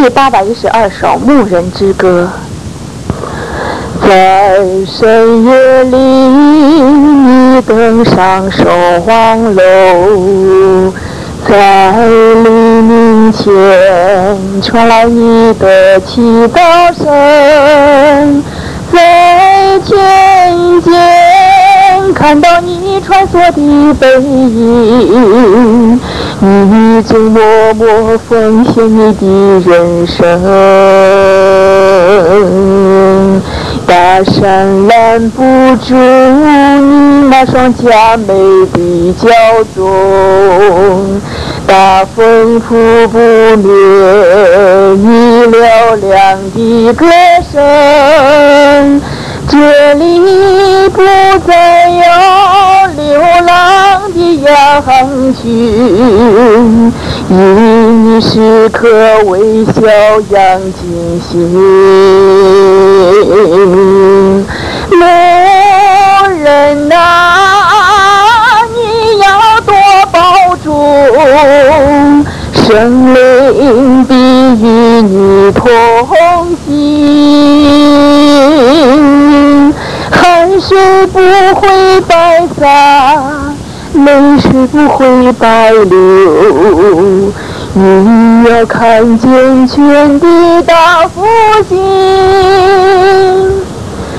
第812首《牧人之歌》。在深夜里，你登上守望楼，在黎明前传来你的祈祷声，在田间看到你穿梭的背影，你就默默奉献你的人生。大山拦不住你那双佳美的骄纵，大风拂不灭你嘹亮的歌声。这里不再有流浪的羊群，因你时刻微笑养精心。牧人啊，你要多保重，生灵必与你同行。汗水不会白洒，泪水不会白流，你要看见全地大复兴。